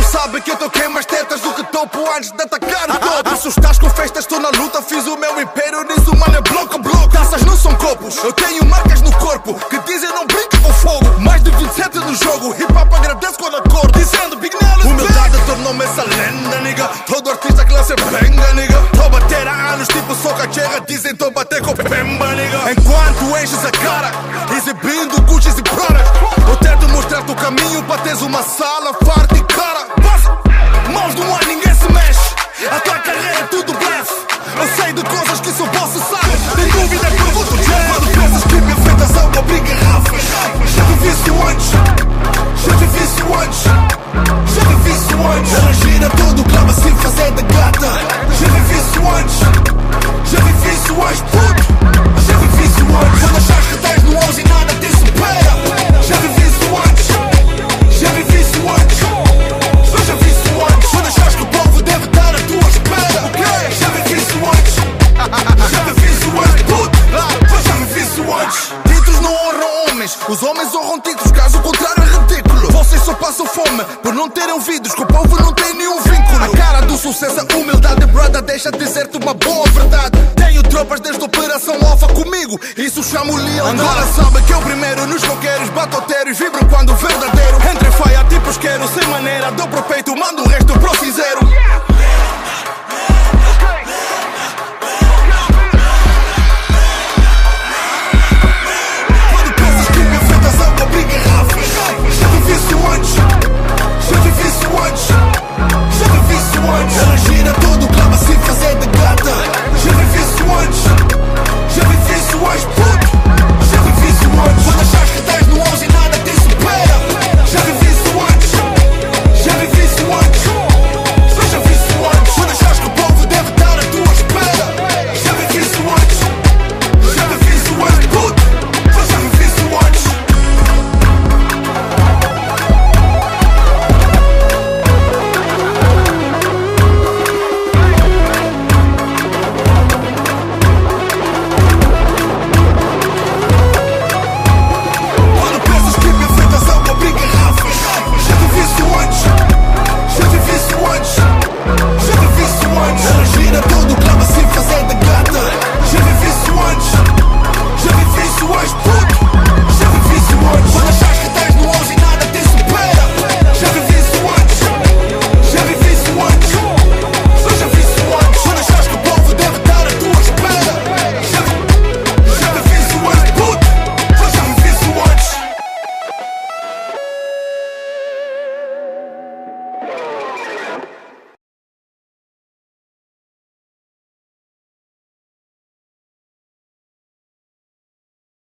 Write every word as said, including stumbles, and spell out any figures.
sabe que eu toquei mais tetas do que topo antes de atacar o topo. Assustas com festas, estou na luta, fiz o meu império, nisso mano é bloco a bloco. Taças não são copos, eu tenho marcas no corpo que dizem não brinca com fogo. Mais de vinte e sete no jogo, hip hop agradece quando acordo, dizendo Big Nelly. Humildade tornou-me essa lenda, nigga. Todo artista classe benga, nigga. Tô a bater há anos, tipo soca chega, dizem tô a bater com pemba, nigga. Enquanto enches a cara, exibindo Gucci e Prada, eu tento mostrar-te o caminho para teres uma sala farta e cara. Passa, mãos no ar, ninguém se mexe. A tua carreira é tudo blefe. Eu sei de coisas que só você sabe. Tem dúvida, pergunto já. Quando pensas que me afetas ao abrir garrafas, já te vi isso antes. Já te vi isso antes. Já te vi isso antes. Ela gira todo o clube assim fazer de gata. Já te vi isso antes. Já te vi isso antes, puto. Já te vi isso antes. Quando achas que estás no onze e nada te supera, já te vi isso antes. Já te vi isso antes. Eu já vi isso antes. Quando achas que o povo deve estar à tua espera, okay? Já te vi isso antes. Já te vi isso antes, puto. Eu já te vi isso antes. Títulos não honram homens, os homens honram títulos, caso contrário é ridículo. Vocês só passam fome por não terem ouvidos, que o povo não tem nenhum vínculo. A cara do sucesso, a humildade, brother, deixa dizer-te uma boa verdade. Tenho tropas desde a Operação Alfa comigo, isso chamo lealdade. Agora sabe que eu primeiro nos coqueiros, batoteiros, vibro quando verdadeiro. Entre faia, tipo isqueiro, sem maneira, dou pro peito, mando